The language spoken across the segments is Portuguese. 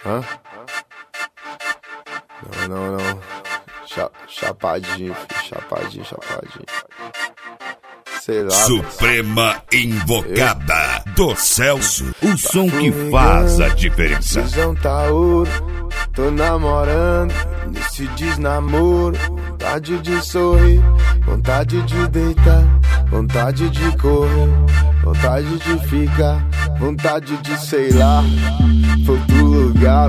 Hã? Não. Chapadinho, filho. Chapadinho. Sei lá. Suprema Invocada do Celso. O som que faz a diferença. Visão tá ouro, tô namorando nesse desnamoro. Vontade de sorrir, vontade de deitar, vontade de correr, vontade de ficar, vontade de sei lá. Foi pro lugar,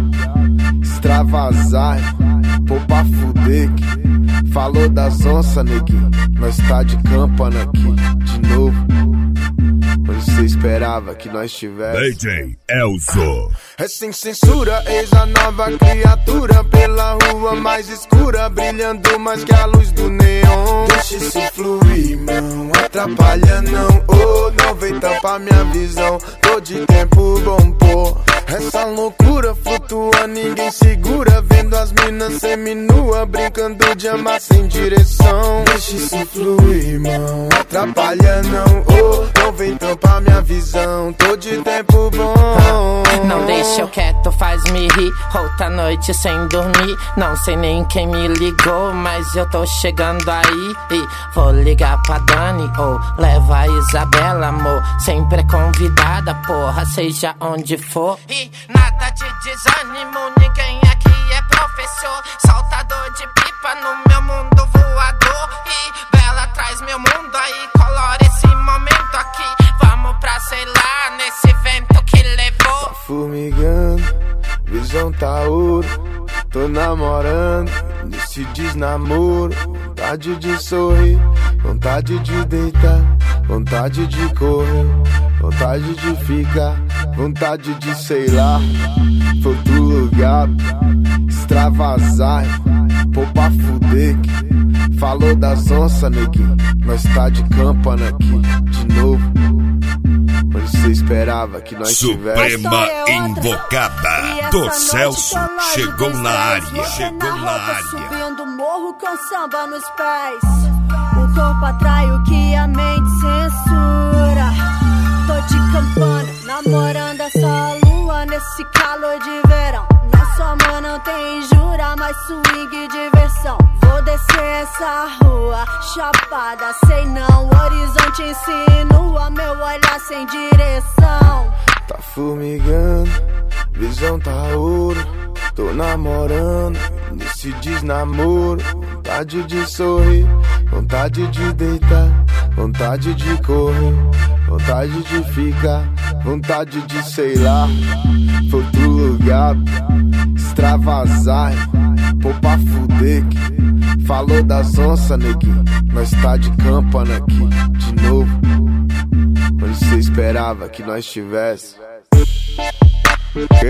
extravasar, pô pra fuder que falou das onças, neguinho. Nós tá de campana aqui, de novo. Onde cê esperava que nós tivesse DJ Elzo. É sem censura, eis a nova criatura pela rua mais escura, brilhando mais que a luz do neon. Deixa isso fluir, não atrapalha não. Oh, não vem tampar minha visão. Tô de tempo bom, pô. Essa loucura flutua, ninguém segura. Vendo as minas seminua, brincando de amar sem direção. Deixa isso fluir, irmão, atrapalha não. Oh, não vem tampar minha visão. Tô de tempo bom. Não deixa eu quieto, faz-me rir. Outra noite sem dormir. Não sei nem quem me ligou, mas eu tô chegando aí. E vou ligar pra Dani ou leva a Isabela, amor. Sempre é convidada, porra, seja onde for. E nada de desânimo, ninguém aqui é professor. Soltador de pipa no meu mundo voador. E Bela traz meu mundo aí, colore esse momento aqui. Vamos pra, sei lá, nesse vento que levou. Tá fumigando, visão tá ouro. Tô namorando nesse desnamoro. Vontade de sorrir, vontade de deitar, vontade de correr, vontade de ficar, vontade de sei lá. Foi pro lugar, extravasar, pô pra fuder que falou das onças, neguinho. Nós tá de campana aqui, de novo. Onde cê esperava que nós tivesse Suprema Invocada do Celso chegou na área. Subindo morro com samba nos pés. O corpo atrai o que a mente censura. Tô de campana, namorando essa lua nesse calor de verão. Nossa amor não tem jura, mas swing e diversão. Vou descer essa rua, chapada, sei não. Horizonte insinua, meu olhar sem direção. Tá fumigando, visão tá ouro. Tô namorando nesse desnamoro. Vontade de sorrir, vontade de deitar, vontade de correr, vontade de ficar, vontade de sei lá. Foi pro lugar, extravasar, pô pra fuder que falou das onças, neguinho. Nós tá de campana aqui, de novo. Onde cê esperava que nós tivesse quê?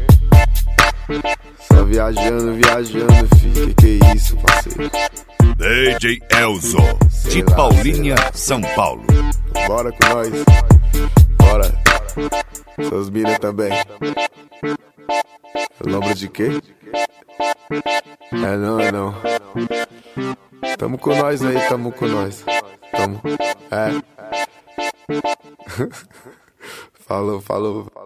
Só viajando, filho. Que é isso, parceiro? DJ Elzo, de Paulinha, São Paulo. Bora com nós. Bora. Seus mina também. Lembra de quê? É não. Tamo com nós aí, tamo com nós. Tamo. É. Falou.